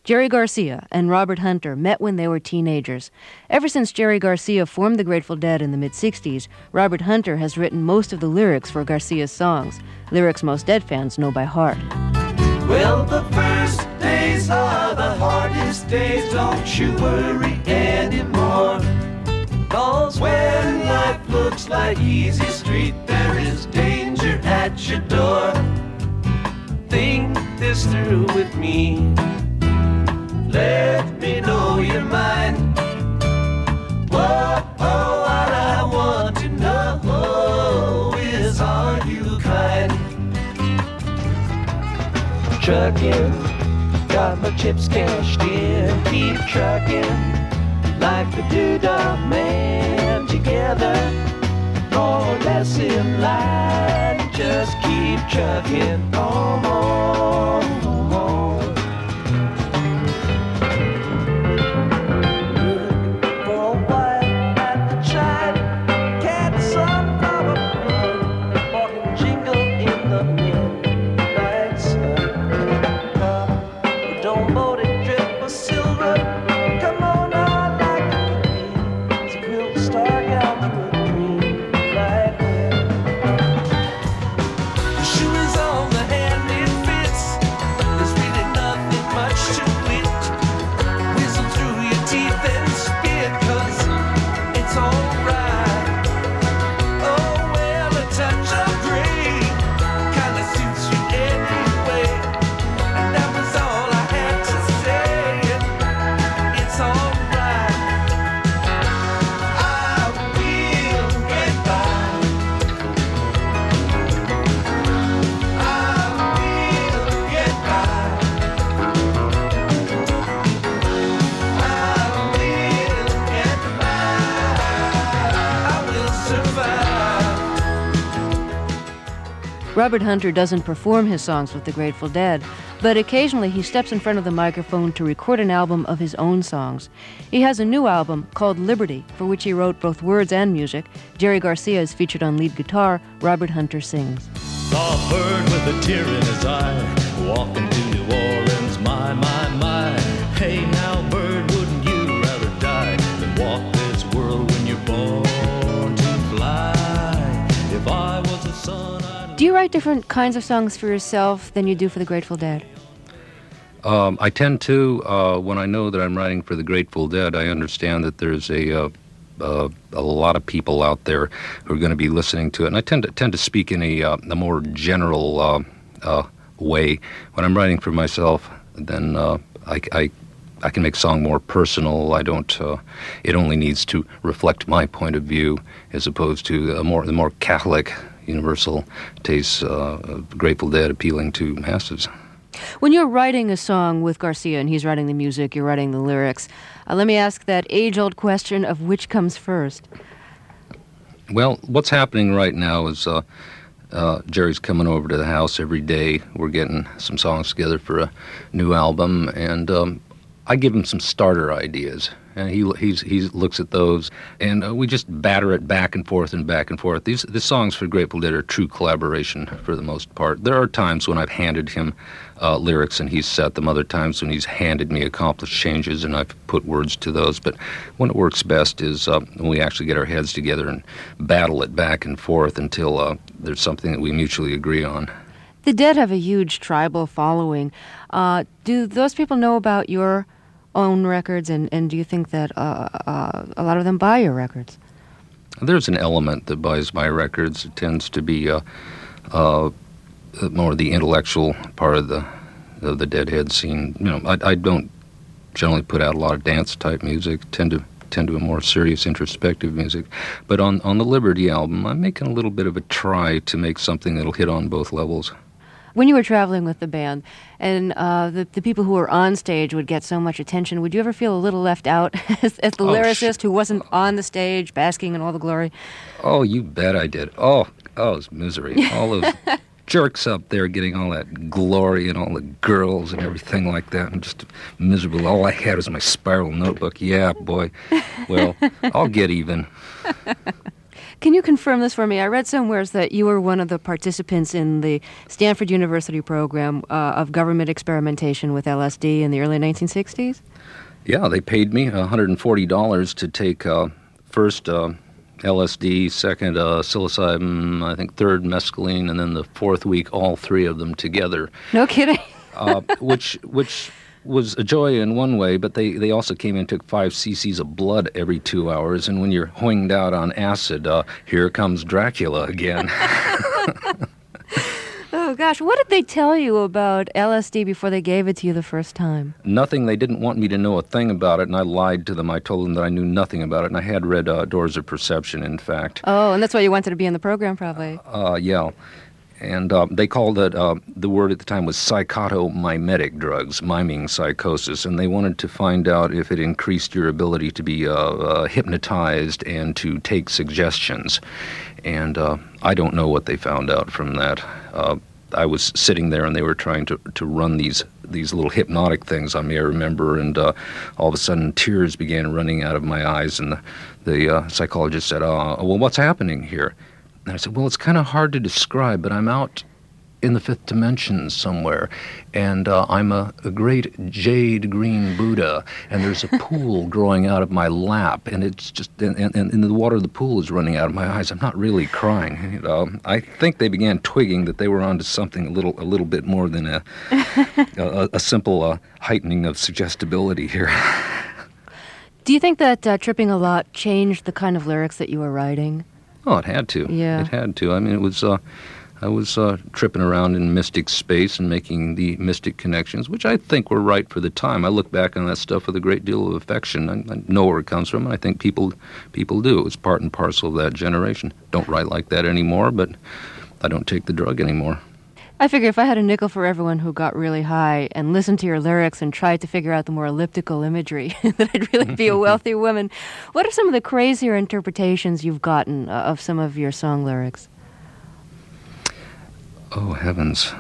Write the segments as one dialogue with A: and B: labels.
A: Jerry Garcia and Robert Hunter met when they were teenagers. Ever since Jerry Garcia formed the Grateful Dead in the mid-'60s, Robert Hunter has written most of the lyrics for Garcia's songs, lyrics most Dead fans know by heart.
B: Well, the first days are the hardest days, don't you worry anymore. 'Cause when life looks like easy street, there is danger at your door. Think this through with me. Let me know your mind. Whoa, what I want to know is, are you kind? Trucking, got my chips cashed in. Keep trucking, like the Doodah Man. Together, more or less in line. Just keep trucking on.
A: Robert Hunter doesn't perform his songs with the Grateful Dead, but occasionally he steps in front of the microphone to record an album of his own songs. He has a new album called Liberty, for which he wrote both words and music. Jerry Garcia is featured on lead guitar. Robert Hunter sings.
C: Saw a bird with a tear in his eye, walking to New Orleans, my. Hey now, bird, wouldn't you rather die than walk this world when you're born to fly? If I was the sun,
A: do you write different kinds of songs for yourself than you do for the Grateful Dead?
D: I tend to, when I know that I'm writing for the Grateful Dead, I understand that there's a lot of people out there who are going to be listening to it, and I tend to speak in a more general way. When I'm writing for myself, then I can make song more personal. I don't. It only needs to reflect my point of view, as opposed to the more Catholic, universal tastes of Grateful Dead appealing to masses.
A: When you're writing a song with Garcia and he's writing the music, you're writing the lyrics, let me ask that age-old question of which comes first.
D: Well, what's happening right now is Jerry's coming over to the house every day. We're getting some songs together for a new album, and I give him some starter ideas. And he looks at those, and we just batter it back and forth and back and forth. The songs for Grateful Dead are true collaboration for the most part. There are times when I've handed him lyrics and he's set them, other times when he's handed me accomplished changes and I've put words to those. But when it works best is when we actually get our heads together and battle it back and forth until there's something that we mutually agree on.
A: The Dead have a huge tribal following. Do those people know about your own records, and do you think that a lot of them buy your records?
D: There's an element that buys my records. It tends to be more the intellectual part of the Deadhead scene. You know, I don't generally put out a lot of dance type music. Tend to a more serious, introspective music. But on the Liberty album, I'm making a little bit of a try to make something that'll hit on both levels.
A: When you were traveling with the band, and the people who were on stage would get so much attention, would you ever feel a little left out as the lyricist who wasn't on the stage basking in all the glory?
D: Oh, you bet I did. Oh, it was misery. All those jerks up there getting all that glory and all the girls and everything like that. I'm just miserable. All I had was my spiral notebook. Yeah, boy. Well, I'll get even.
A: Can you confirm this for me? I read somewhere that you were one of the participants in the Stanford University program of government experimentation with LSD in the early 1960s?
D: Yeah, they paid me $140 to take first LSD, second psilocybin, I think third mescaline, and then the fourth week, all three of them together.
A: No kidding.
D: Which was a joy in one way, but they also came in and took 5 cc's of blood every 2 hours, and when you're hoinged out on acid, here comes Dracula again.
A: Oh, gosh. What did they tell you about LSD before they gave it to you the first time?
D: Nothing. They didn't want me to know a thing about it, and I lied to them. I told them that I knew nothing about it, and I had read Doors of Perception, in fact.
A: Oh, and that's why you wanted to be in the program, probably.
D: Yeah. And they called it, the word at the time was psychotomimetic drugs, miming psychosis, and they wanted to find out if it increased your ability to be hypnotized and to take suggestions. And I don't know what they found out from that. I was sitting there and they were trying to run these little hypnotic things on me, I remember, and all of a sudden tears began running out of my eyes, and the psychologist said, well, what's happening here? And I said, well, it's kind of hard to describe, but I'm out in the fifth dimension somewhere, and I'm a great jade green Buddha, and there's a pool growing out of my lap, and it's just, and the water of the pool is running out of my eyes. I'm not really crying. I think they began twigging that they were onto something a little bit more than a simple heightening of suggestibility here.
A: Do you think that tripping a lot changed the kind of lyrics that you were writing?
D: Oh, it had to.
A: Yeah.
D: It had to. I mean, it was. I was tripping around in mystic space and making the mystic connections, which I think were right for the time. I look back on that stuff with a great deal of affection. I know where it comes from, and I think people do. It was part and parcel of that generation. Don't write like that anymore, but I don't take the drug anymore.
A: I figure if I had a nickel for everyone who got really high and listened to your lyrics and tried to figure out the more elliptical imagery, that I'd really be a wealthy woman. What are some of the crazier interpretations you've gotten of some of your song lyrics?
D: Oh, heavens.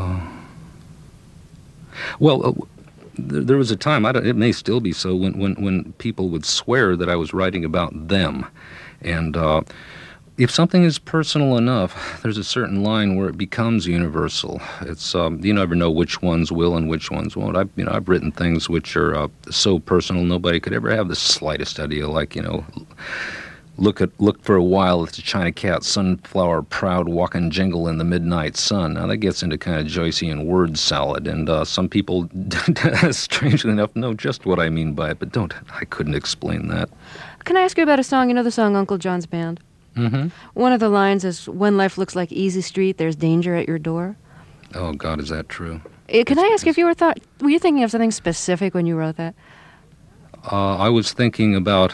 D: Well, there was a time, it may still be so, when people would swear that I was writing about them. And if something is personal enough, there's a certain line where it becomes universal. It's you never know which ones will and which ones won't. I've written things which are so personal nobody could ever have the slightest idea. Like, look for a while at the China cat, sunflower proud, walking jingle in the midnight sun. Now that gets into kind of Joycean word salad, and some people, strangely enough, know just what I mean by it, but I couldn't explain that.
A: Can I ask you about a song? You know the song Uncle John's Band?
D: Mm-hmm.
A: One of the lines is, when life looks like easy street, there's danger at your door.
D: Oh, God, is that true?
A: Can I ask if you were you thinking of something specific when you wrote that?
D: I was thinking about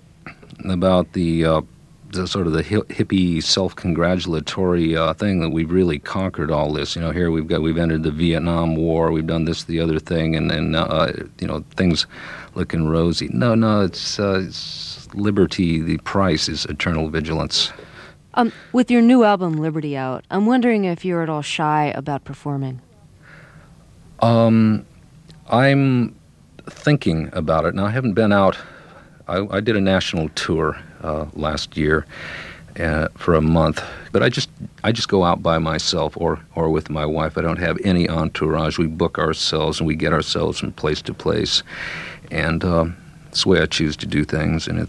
D: the sort of the hippie self-congratulatory thing that we've really conquered all this. Here we've entered the Vietnam War, we've done this, the other thing, and things looking rosy. No, it's liberty. The price is eternal vigilance.
A: With your new album Liberty out, I'm wondering if you're at all shy about performing.
D: I'm thinking about it. Now, I haven't been out. I did a national tour last year for a month, but I just go out by myself or with my wife. I don't have any entourage. We book ourselves and we get ourselves from place to place, and it's the way I choose to do things. And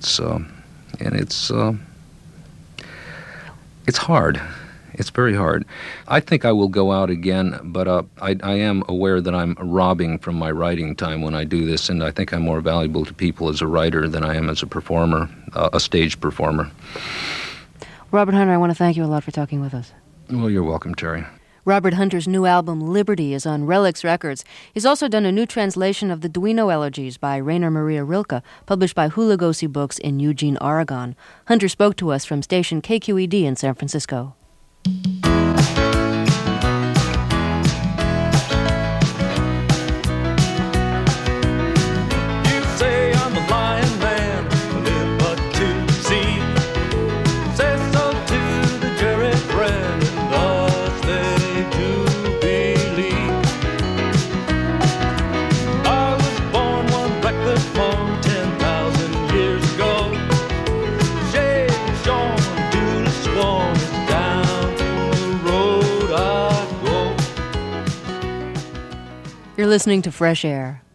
D: it's hard. It's very hard. I think I will go out again, but I am aware that I'm robbing from my writing time when I do this, and I think I'm more valuable to people as a writer than I am as a performer, a stage performer.
A: Robert Hunter, I want to thank you a lot for talking with us.
D: Well, you're welcome, Terry.
A: Robert Hunter's new album, Liberty, is on Relics Records. He's also done a new translation of the Duino Elegies by Rainer Maria Rilke, published by Hulagosi Books in Eugene, Oregon. Hunter spoke to us from station KQED in San Francisco.
C: Shade, Sean, do
A: listening to Fresh Air.